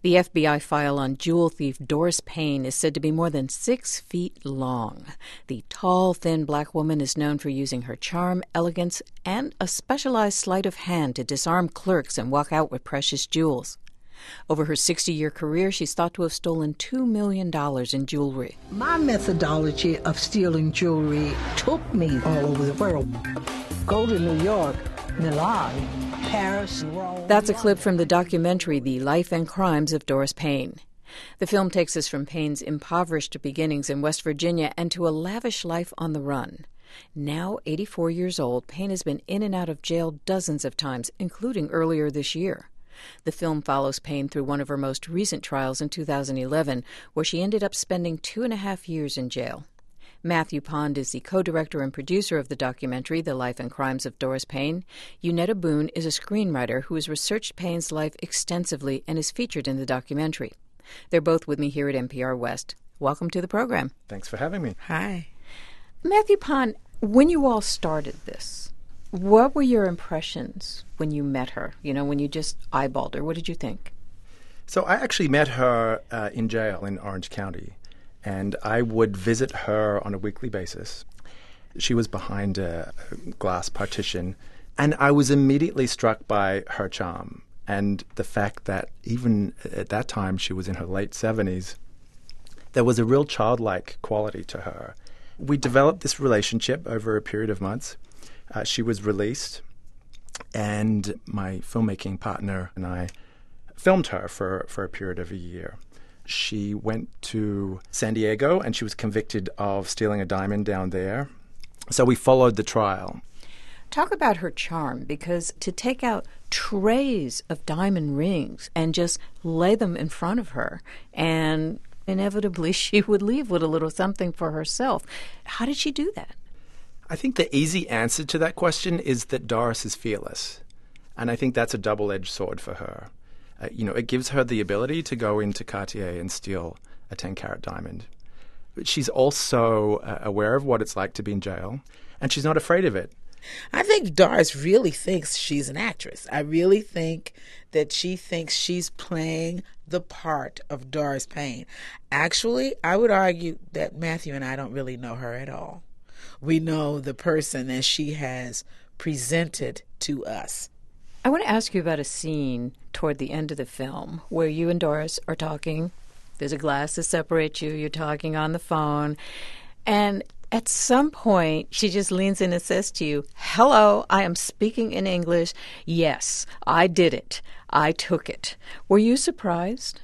The FBI file on jewel thief Doris Payne is said to be more than 6 feet long. The tall, thin black woman is known for using her charm, elegance, and a specialized sleight of hand to disarm clerks and walk out with precious jewels. Over her 60-year career, she's thought to have stolen $2 million in jewelry. My methodology of stealing jewelry took me all over the world. Go to New York, Milan, Paris, Rome. That's a clip from the documentary The Life and Crimes of Doris Payne. The film takes us from Payne's impoverished beginnings in West Virginia and to a lavish life on the run. Now 84 years old, Payne has been in and out of jail dozens of times, including earlier this year. The film follows Payne through one of her most recent trials in 2011, where she ended up spending 2.5 years in jail. Matthew Pond is the co-director and producer of the documentary, The Life and Crimes of Doris Payne. Unetta Boone is a screenwriter who has researched Payne's life extensively and is featured in the documentary. They're both with me here at NPR West. Welcome to the program. Thanks for having me. Hi. Matthew Pond, when you all started this, what were your impressions when you met her? You know, when you just eyeballed her, what did you think? So I actually met her in jail in Orange County, and I would visit her on a weekly basis. She was behind a glass partition, and I was immediately struck by her charm and the fact that even at that time, she was in her late 70s, there was a real childlike quality to her. We developed this relationship over a period of months. She was released, and my filmmaking partner and I filmed her for a period of a year. She went to San Diego, and she was convicted of stealing a diamond down there. So we followed the trial. Talk about her charm, because to take out trays of diamond rings and just lay them in front of her, and inevitably she would leave with a little something for herself. How did she do that? I think the easy answer to that question is that Doris is fearless. And I think that's a double-edged sword for her. It gives her the ability to go into Cartier and steal a 10-carat diamond. But she's also aware of what it's like to be in jail, and she's not afraid of it. I think Doris really thinks she's an actress. I really think that she thinks she's playing the part of Doris Payne. Actually, I would argue that Matthew and I don't really know her at all. We know the person that she has presented to us. I want to ask you about a scene toward the end of the film where you and Doris are talking. There's a glass that separates you. You're talking on the phone. And at some point, she just leans in and says to you, "Hello, I am speaking in English. Yes, I did it. I took it." Were you surprised?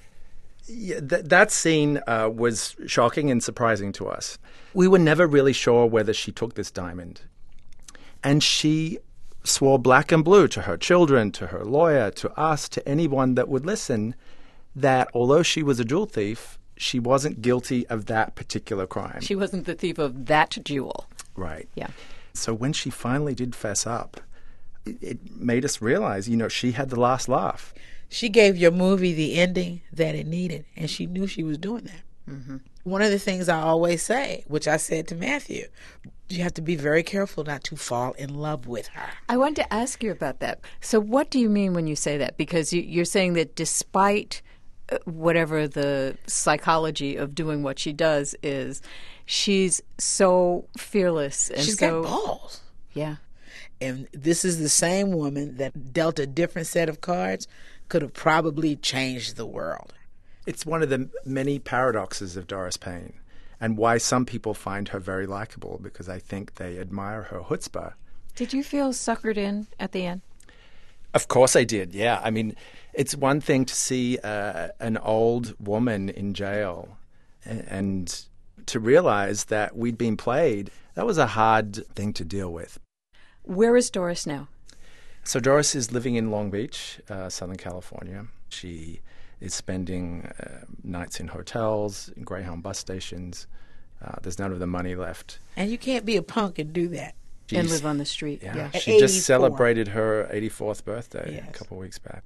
Yeah, that scene was shocking and surprising to us. We were never really sure whether she took this diamond. And she swore black and blue to her children, to her lawyer, to us, to anyone that would listen, that although she was a jewel thief, she wasn't guilty of that particular crime. She wasn't the thief of that jewel. Right. Yeah. So when she finally did fess up, it made us realize, she had the last laugh. She gave your movie the ending that it needed, and she knew she was doing that. Mm-hmm. One of the things I always say, which I said to Matthew, you have to be very careful not to fall in love with her. I wanted to ask you about that. So what do you mean when you say that? Because you're saying that despite whatever the psychology of doing what she does is, she's so fearless. And she's got balls. Yeah. And this is the same woman that dealt a different set of cards, could have probably changed the world. It's one of the many paradoxes of Doris Payne, and why some people find her very likable, because I think they admire her chutzpah. Did you feel suckered in at the end? Of course I did, yeah. I mean, it's one thing to see an old woman in jail and to realize that we'd been played. That was a hard thing to deal with. Where is Doris now? So Doris is living in Long Beach, Southern California. She is spending nights in hotels, in Greyhound bus stations. There's none of the money left. And you can't be a punk and do that. And live on the street. Yeah. At She 84. just celebrated her 84th birthday Yes. a couple of weeks back.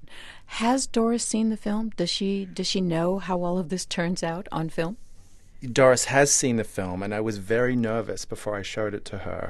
Has Doris seen the film? Does she know how all of this turns out on film? Doris has seen the film, and I was very nervous before I showed it to her.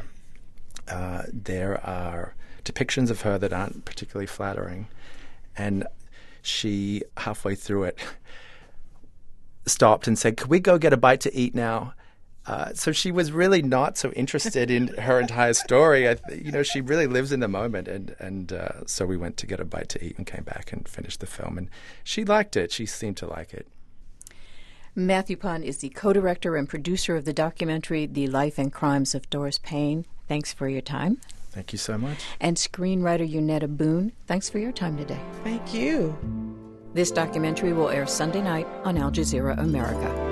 There are depictions of her that aren't particularly flattering. And she, halfway through it, stopped and said, "Could we go get a bite to eat now?" So she was really not so interested in her entire story. She really lives in the moment. And so we went to get a bite to eat and came back and finished the film. And she liked it. She seemed to like it. Matthew Pond is the co-director and producer of the documentary The Life and Crimes of Doris Payne. Thanks for your time. Thank you so much. And screenwriter Yunetta Boone, thanks for your time today. Thank you. This documentary will air Sunday night on Al Jazeera America.